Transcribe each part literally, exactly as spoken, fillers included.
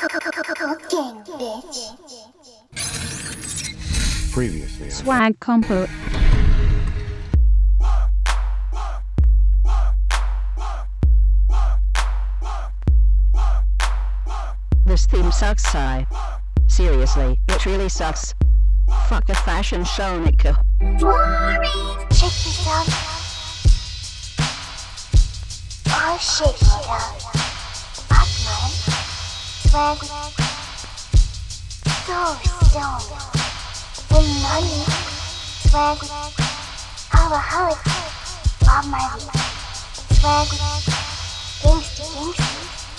Gang, bitch. Previously. Swag Compo. This theme sucks, Sai. Seriously, it really sucks. Fuck a fashion show, Nico. Boring. Check this out. Oh shit, nigga. Batman. Swag. So stoned. With money. Swag. Alcoholic. Bob Marley. Swag. Gangsta, gangsta.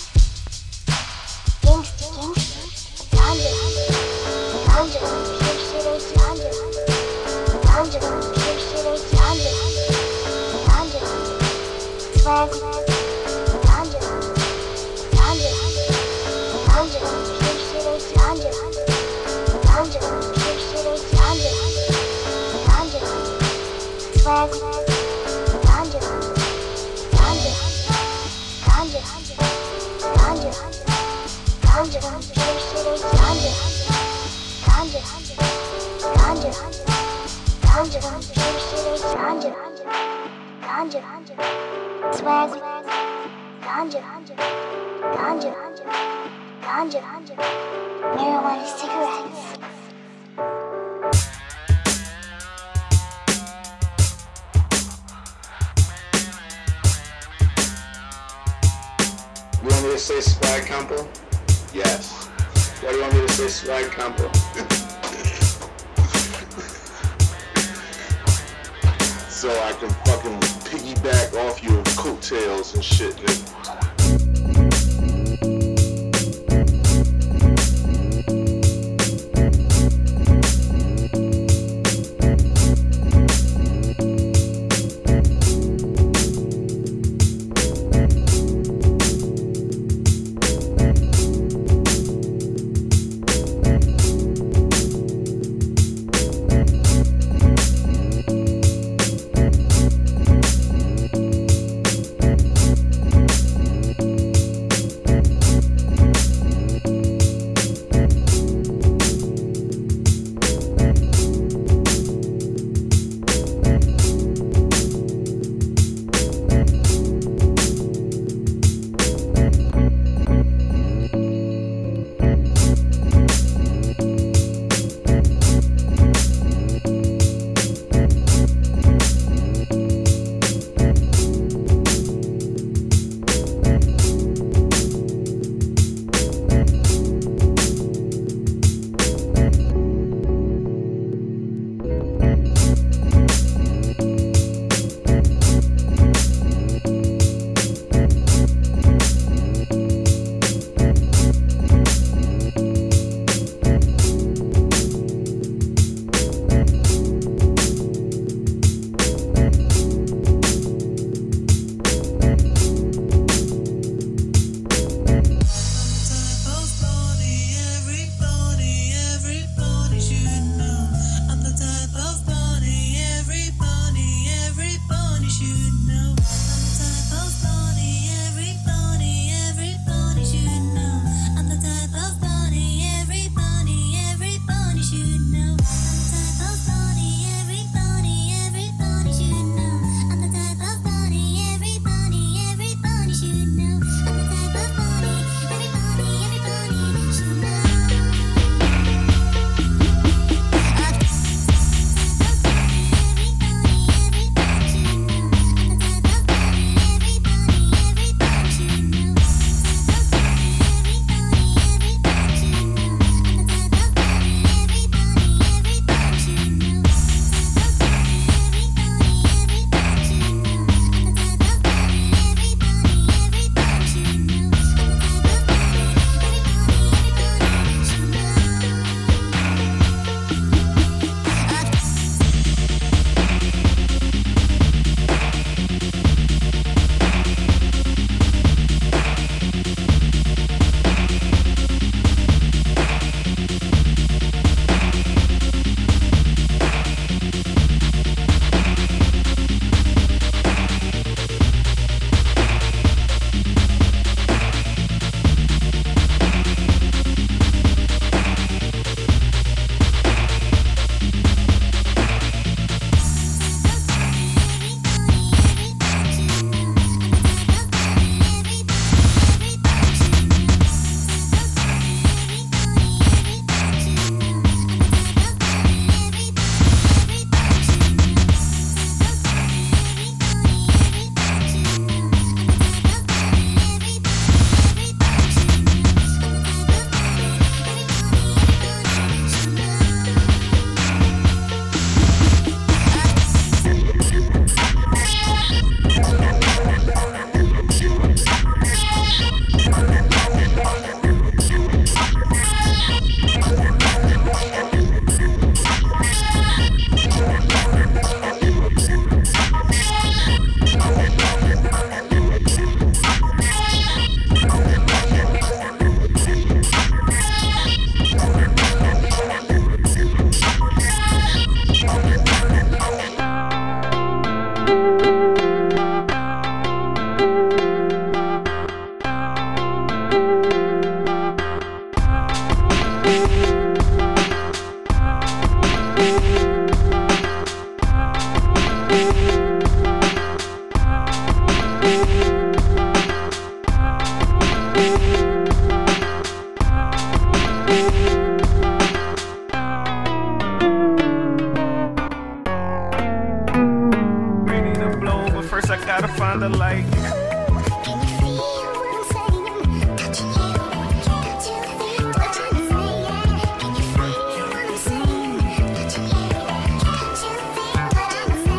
Gangsta, gangsta. Ganja. Ganja. Pure shit is ganja. Ganja. Pure shit is ganja. Ganja. Swag. Ganja. Ganja. Ganja. Pure shit is ganja. Ganja. Pure shit is ganja. Ganja. Swag. Ganja. Ganja. Ganja. Ganja. Ganja. Pure shit is ganja. Ganja. Ganja. Ganja. Pure shit is ganja. Ganja. Swag. Ganja. Ganja. Ganja. Marijuana cigarettes. You want me to say swag compo? Yes. Why do you want me to say swag compo? So I can fucking piggyback off your coattails and shit, nigga. kinda like. Can you feel what I'm saying? Touching you, touching you, touching me. Can you feel what I'm saying? Touching you, touching me, touching me.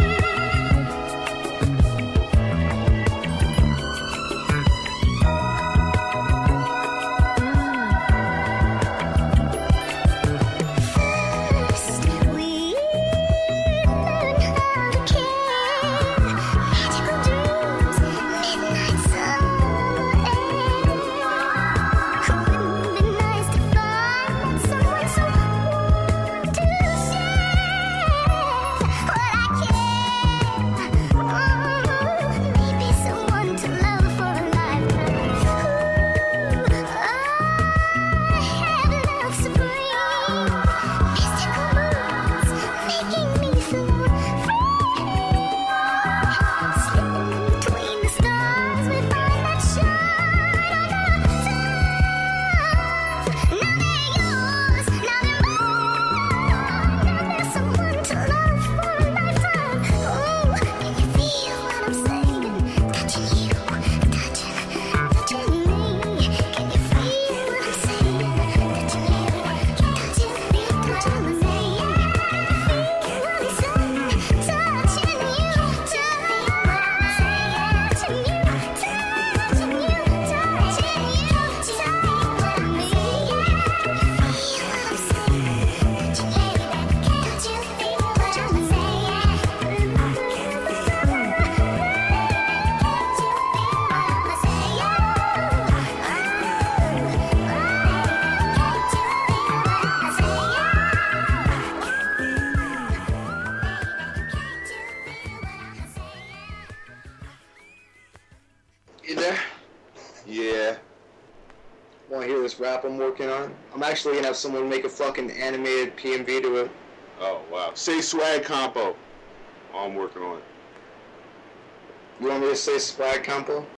First, we learn how to care. Magical dreams, midnight summer air. Wouldn't it be nice to find someone so warm to share what I care? Oh, maybe someone to love for a lifetime. Ooh, I have love supreme, mystical moods making me feel free. Slipping between the stars, we find that shine on the top. Now they're yours, now they're mine. Now there's someone to love for a lifetime. Oh, can you feel what I'm saying? Touching you, touching, touching me. Can you feel what I'm saying? Touching you, touching, touching me. Feel what I'm saying? Touching you, touching you, touching you, touching you, touching you, touching me. Feel what I'm saying? Touching you, touching you, You there? Yeah. Want to hear this rap I'm working on? I'm actually gonna have someone make a fucking animated P M V to it. Oh, wow. Say swag compo. I'm working on it. You want me to say swag compo?